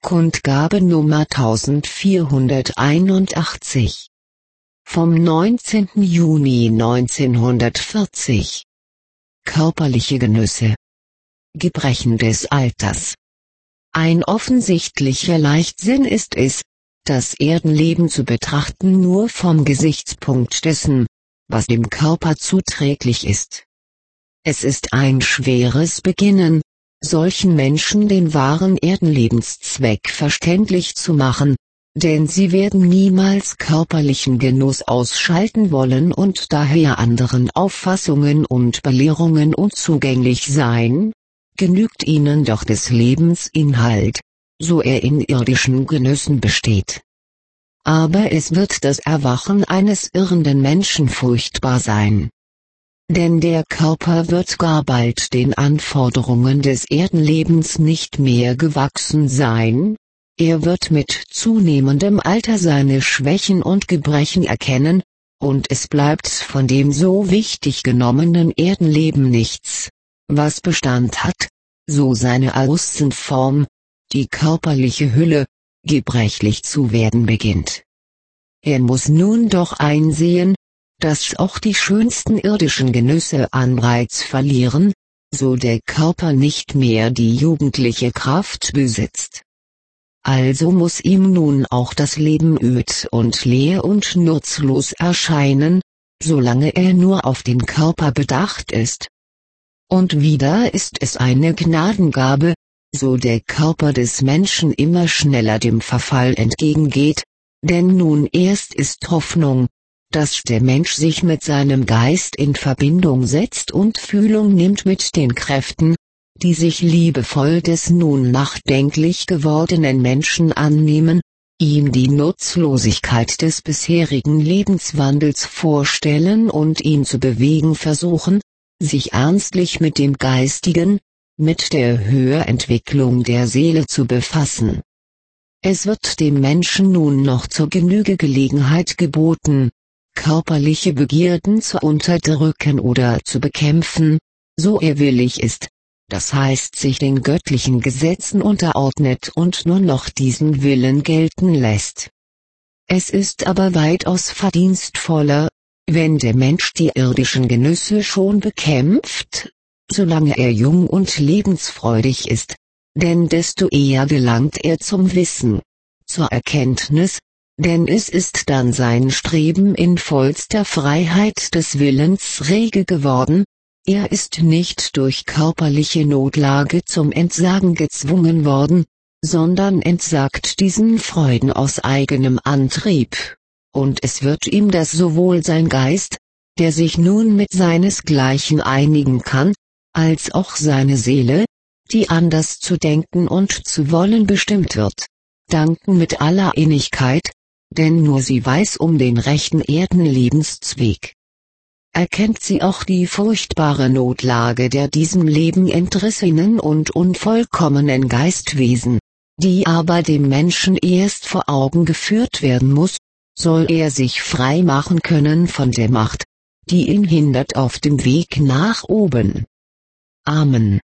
Kundgabe Nummer 1481 vom 19. Juni 1940. Körperliche Genüsse. Gebrechen des Alters. Ein offensichtlicher Leichtsinn ist es, das Erdenleben zu betrachten nur vom Gesichtspunkt dessen, was dem Körper zuträglich ist. Es ist ein schweres Beginnen, solchen Menschen den wahren Erdenlebenszweck verständlich zu machen, denn sie werden niemals körperlichen Genuss ausschalten wollen und daher anderen Auffassungen und Belehrungen unzugänglich sein, genügt ihnen doch des Lebens Inhalt, so er in irdischen Genüssen besteht. Aber es wird das Erwachen eines irrenden Menschen furchtbar sein. Denn der Körper wird gar bald den Anforderungen des Erdenlebens nicht mehr gewachsen sein, er wird mit zunehmendem Alter seine Schwächen und Gebrechen erkennen, und es bleibt von dem so wichtig genommenen Erdenleben nichts, was Bestand hat, so seine Außenform, die körperliche Hülle, gebrechlich zu werden beginnt. Er muss nun doch einsehen, dass auch die schönsten irdischen Genüsse Anreiz verlieren, so der Körper nicht mehr die jugendliche Kraft besitzt. Also muss ihm nun auch das Leben öd und leer und nutzlos erscheinen, solange er nur auf den Körper bedacht ist. Und wieder ist es eine Gnadengabe, so der Körper des Menschen immer schneller dem Verfall entgegengeht, denn nun erst ist Hoffnung, dass der Mensch sich mit seinem Geist in Verbindung setzt und Fühlung nimmt mit den Kräften, die sich liebevoll des nun nachdenklich gewordenen Menschen annehmen, ihm die Nutzlosigkeit des bisherigen Lebenswandels vorstellen und ihn zu bewegen versuchen, sich ernstlich mit dem Geistigen, mit der Höherentwicklung der Seele zu befassen. Es wird dem Menschen nun noch zur Genüge Gelegenheit geboten, körperliche Begierden zu unterdrücken oder zu bekämpfen, so er willig ist, das heißt sich den göttlichen Gesetzen unterordnet und nur noch diesen Willen gelten lässt. Es ist aber weitaus verdienstvoller, wenn der Mensch die irdischen Genüsse schon bekämpft, solange er jung und lebensfreudig ist, denn desto eher gelangt er zum Wissen, zur Erkenntnis, denn es ist dann sein Streben in vollster Freiheit des Willens rege geworden, er ist nicht durch körperliche Notlage zum Entsagen gezwungen worden, sondern entsagt diesen Freuden aus eigenem Antrieb, und es wird ihm das sowohl sein Geist, der sich nun mit seinesgleichen einigen kann, als auch seine Seele, die anders zu denken und zu wollen bestimmt wird, danken mit aller Innigkeit, denn nur sie weiß um den rechten Erdenlebenszweck. Erkennt sie auch die furchtbare Notlage der diesem Leben entrissenen und unvollkommenen Geistwesen, die aber dem Menschen erst vor Augen geführt werden muss, soll er sich frei machen können von der Macht, die ihn hindert auf dem Weg nach oben. Amen.